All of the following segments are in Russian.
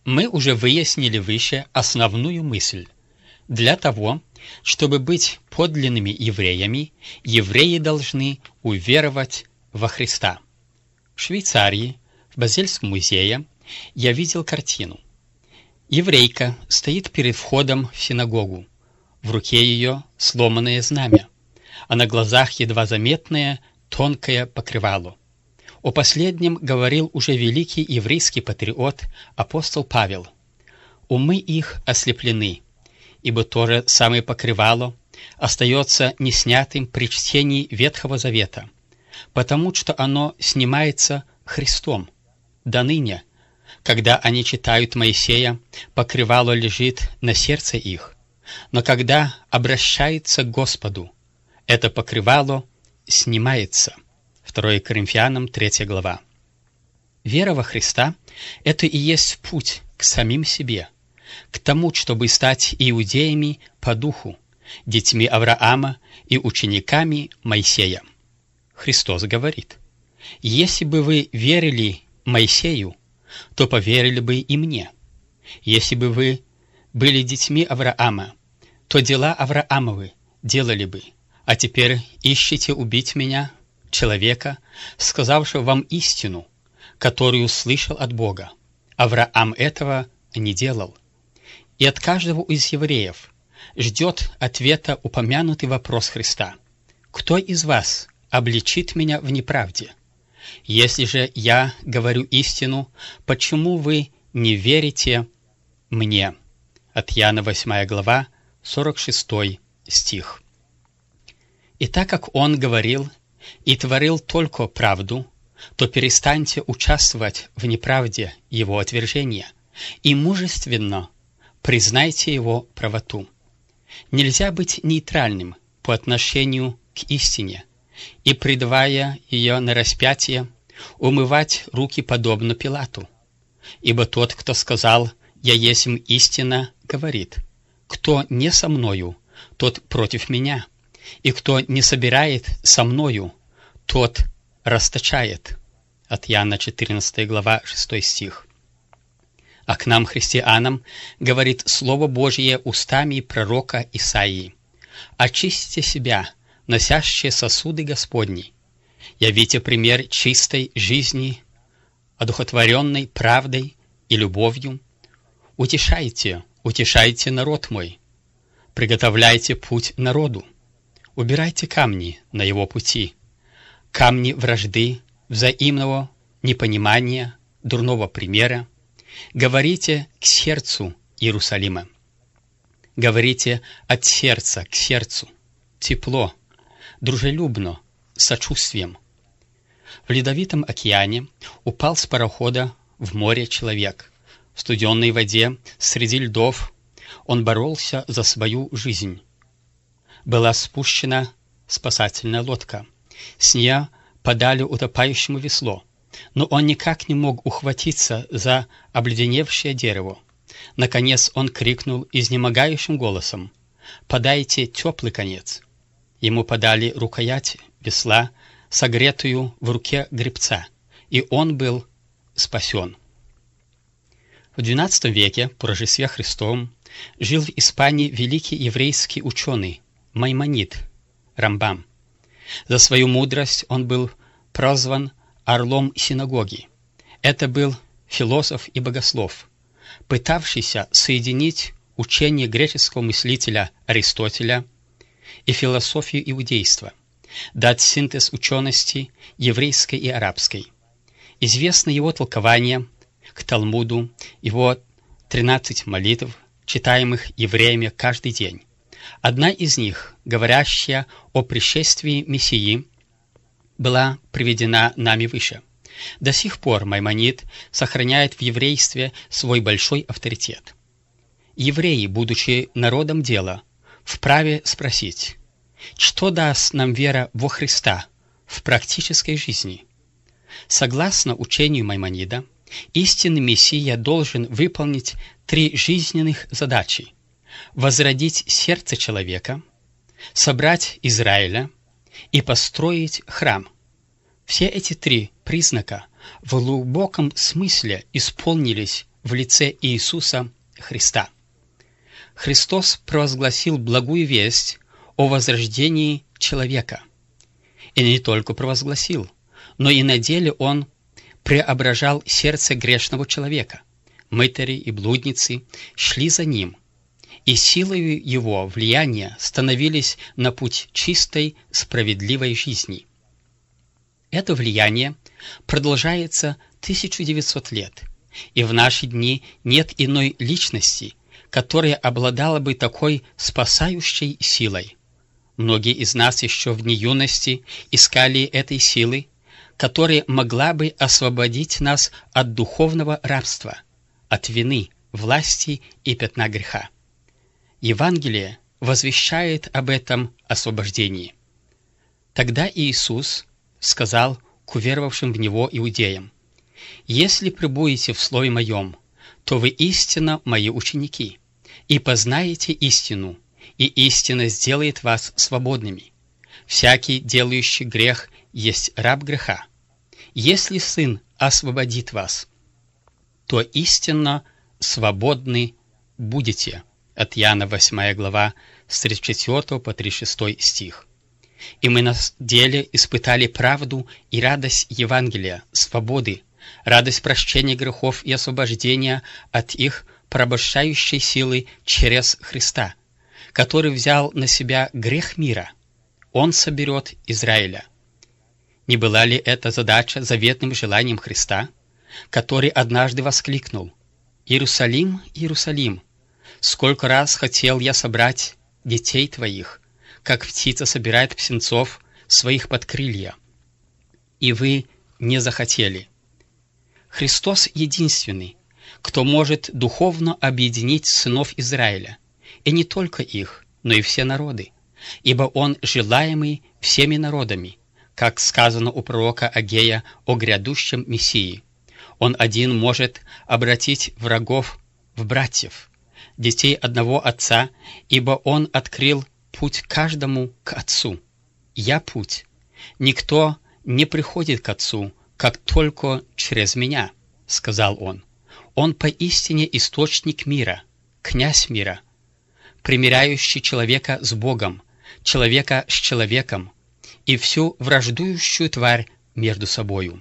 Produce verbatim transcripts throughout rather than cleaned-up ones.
Мы уже выяснили выше основную мысль. Для того, чтобы быть подлинными евреями, евреи должны уверовать во Христа. В Швейцарии, в Базельском музее, я видел картину. Еврейка стоит перед входом в синагогу. В руке ее сломанное знамя, а на глазах едва заметное тонкое покрывало. О последнем говорил уже великий еврейский патриот апостол Павел. «Умы их ослеплены, ибо то же самое покрывало остается неснятым при чтении Ветхого Завета, потому что оно снимается Христом. До ныне, когда они читают Моисея, покрывало лежит на сердце их, но когда обращается к Господу, это покрывало снимается». второе Коринфянам, третья глава. Вера во Христа – это и есть путь к самим себе, к тому, чтобы стать иудеями по духу, детьми Авраама и учениками Моисея. Христос говорит: «Если бы вы верили Моисею, то поверили бы и мне. Если бы вы были детьми Авраама, то дела Авраамовы делали бы, а теперь ищете убить меня, человека, сказавшего вам истину, которую слышал от Бога. Авраам этого не делал». И от каждого из евреев ждет ответа упомянутый вопрос Христа: «Кто из вас обличит меня в неправде? Если же я говорю истину, почему вы не верите мне?» От Иоанна восьмая глава, сорок шестой стих. И так как Он говорил и творил только правду, то перестаньте участвовать в неправде Его отвержения и мужественно признайте Его правоту. Нельзя быть нейтральным по отношению к истине и, предавая ее на распятие, умывать руки подобно Пилату. Ибо тот, кто сказал «Я есмь истина», говорит: «Кто не со мною, тот против меня, и кто не собирает со мною, тот расточает». От Иоанна четырнадцатая глава, шестой стих. А к нам, христианам, говорит Слово Божье устами пророка Исаии: «Очистите себя, носящие сосуды Господни, явите пример чистой жизни, одухотворенной правдой и любовью. Утешайте, утешайте народ мой, приготовляйте путь народу, убирайте камни на его пути, камни вражды, взаимного непонимания, дурного примера. Говорите к сердцу Иерусалима, говорите от сердца к сердцу, тепло, дружелюбно, с сочувствием». В Ледовитом океане упал с парохода в море человек. В студенной воде, среди льдов, он боролся за свою жизнь. Была спущена спасательная лодка. С нее подали утопающему весло, но он никак не мог ухватиться за обледеневшее дерево. Наконец он крикнул изнемогающим голосом: «Подайте теплый конец». Ему подали рукоять весла, согретую в руке гребца, и он был спасен. В двенадцатом веке по Рождестве Христовом жил в Испании великий еврейский ученый Маймонид Рамбам. За свою мудрость он был прозван орлом синагоги. Это был философ и богослов, пытавшийся соединить учение греческого мыслителя Аристотеля и философию иудейства, дать синтез учености еврейской и арабской. Известно его толкование к Талмуду, его тринадцать молитв, читаемых евреями каждый день. Одна из них, говорящая о пришествии Мессии, была приведена нами выше. До сих пор Маймонид сохраняет в еврействе свой большой авторитет. Евреи, будучи народом дела, вправе спросить: что даст нам вера во Христа в практической жизни? Согласно учению Маймонида, истинный Мессия должен выполнить три жизненных задачи: возродить сердце человека, собрать Израиля и построить храм. Все эти три признака в глубоком смысле исполнились в лице Иисуса Христа. Христос провозгласил благую весть о возрождении человека. И не только провозгласил, но и на деле Он преображал сердце грешного человека. Мытари и блудницы шли за Ним, и силой Его влияния становились на путь чистой, справедливой жизни. Это влияние продолжается тысячу девятьсот лет, и в наши дни нет иной личности, которая обладала бы такой спасающей силой. Многие из нас еще в дни юности искали этой силы, которая могла бы освободить нас от духовного рабства, от вины, власти и пятна греха. Евангелие возвещает об этом освобождении. Тогда Иисус сказал к уверовавшим в Него иудеям: «Если пребудете в Слове Моем, то вы истинно Мои ученики, и познаете истину, и истина сделает вас свободными. Всякий, делающий грех, есть раб греха. Если Сын освободит вас, то истинно свободны будете». От Иоанна восьмая глава, с тридцать четвёртого по тридцать шестой стих. И мы на деле испытали правду и радость Евангелия, свободы, радость прощения грехов и освобождения от их порабощающей силы через Христа, который взял на себя грех мира. Он соберет Израиля. Не была ли эта задача заветным желанием Христа, который однажды воскликнул: «Иерусалим, Иерусалим, сколько раз хотел я собрать детей твоих, как птица собирает птенцов своих под крылья, и вы не захотели». Христос единственный, кто может духовно объединить сынов Израиля, и не только их, но и все народы, ибо Он желаемый всеми народами, как сказано у пророка Агея о грядущем Мессии. Он один может обратить врагов в братьев, детей одного Отца, ибо Он открыл путь каждому к Отцу. «Я путь. Никто не приходит к Отцу, как только через Меня», — сказал Он. Он поистине источник мира, князь мира, примиряющий человека с Богом, человека с человеком и всю враждующую тварь между собою.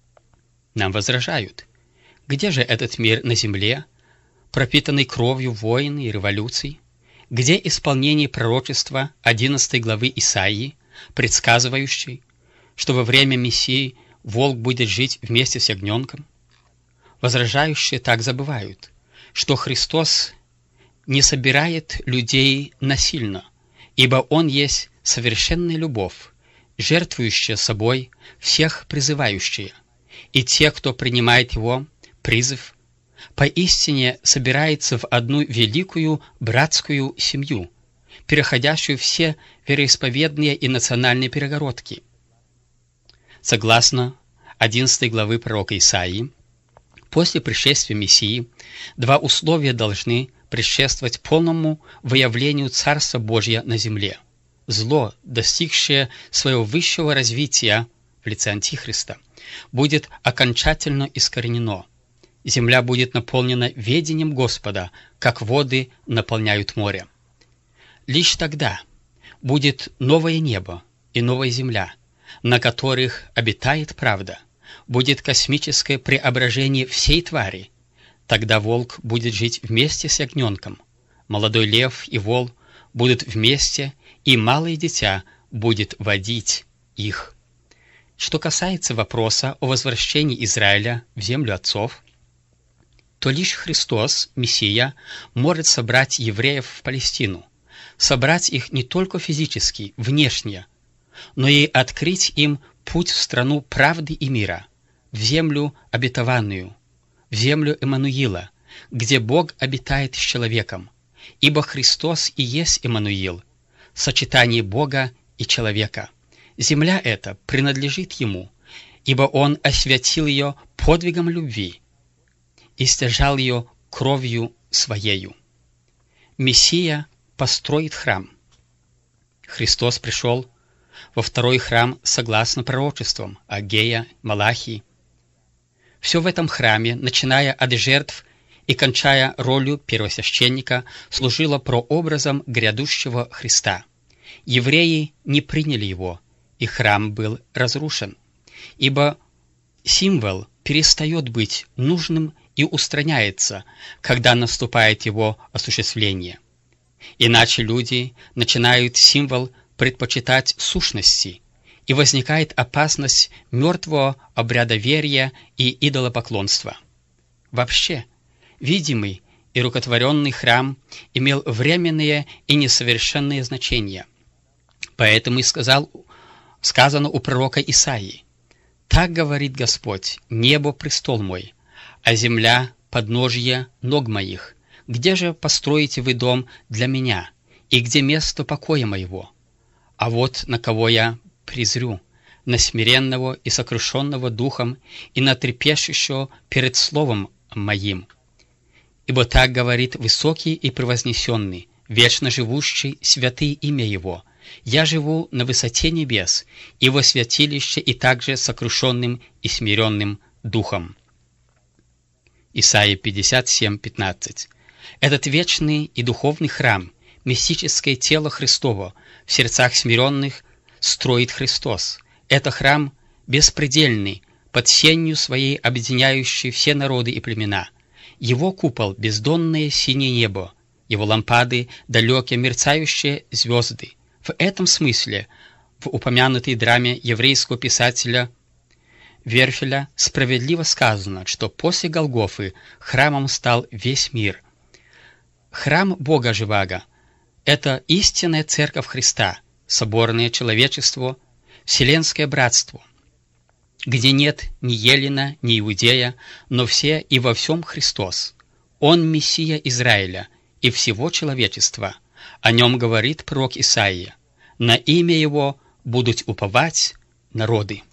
Нам возражают: где же этот мир на земле, пропитанный кровью войн и революций? Где исполнение пророчества одиннадцатой главы Исаии, предсказывающей, что во время Мессии волк будет жить вместе с ягненком? Возражающие так забывают, что Христос не собирает людей насильно, ибо Он есть совершенная любовь, жертвующая собой всех призывающая, и те, кто принимает Его призыв, поистине собирается в одну великую братскую семью, переходящую все вероисповедные и национальные перегородки. Согласно одиннадцатой главы пророка Исаии, после пришествия Мессии два условия должны предшествовать полному выявлению Царства Божия на земле. Зло, достигшее своего высшего развития в лице Антихриста, будет окончательно искоренено. Земля будет наполнена ведением Господа, как воды наполняют море. Лишь тогда будет новое небо и новая земля, на которых обитает правда, будет космическое преображение всей твари. Тогда волк будет жить вместе с ягненком, молодой лев и вол будут вместе, и малое дитя будет водить их. Что касается вопроса о возвращении Израиля в землю отцов, то лишь Христос, Мессия, может собрать евреев в Палестину, собрать их не только физически, внешне, но и открыть им путь в страну правды и мира, в землю обетованную, в землю Эммануила, где Бог обитает с человеком, ибо Христос и есть Эммануил, сочетание Бога и человека. Земля эта принадлежит Ему, ибо Он освятил ее подвигом любви и стяжал ее кровью Своею. Мессия построит храм. Христос пришел во второй храм согласно пророчествам Агея, Малахии. Все в этом храме, начиная от жертв и, кончая ролью первосвященника, служила прообразом грядущего Христа. Евреи не приняли его, и храм был разрушен, ибо символ перестает быть нужным и устраняется, когда наступает его осуществление. Иначе люди начинают символ предпочитать сущности, и возникает опасность мертвого обрядоверия и идолопоклонства. Вообще, видимый и рукотворенный храм имел временные и несовершенные значения. Поэтому и сказал, сказано у пророка Исаии: «Так говорит Господь, небо — престол мой, а земля — подножье ног моих. Где же построите вы дом для меня, и где место покоя моего? А вот на кого я презрю, на смиренного и сокрушенного духом, и на трепещущего перед словом моим. Ибо так говорит высокий и превознесенный, вечно живущий, святый имя его. Я живу на высоте небес, и во святилище, и также сокрушенным и смиренным духом». Исайя пятьдесят семь пятнадцать. Этот вечный и духовный храм, мистическое тело Христово, в сердцах смиренных строит Христос. Это храм беспредельный, под сенью своей объединяющий все народы и племена. Его купол — бездонное синее небо, его лампады — далекие мерцающие звезды. В этом смысле в упомянутой драме еврейского писателя Верфеля справедливо сказано, что после Голгофы храмом стал весь мир. Храм Бога Живаго — это истинная церковь Христа, соборное человечество, вселенское братство, где нет ни Еллина, ни Иудея, но все и во всем Христос. Он Мессия Израиля и всего человечества. О нем говорит пророк Исаия: «На имя его будут уповать народы».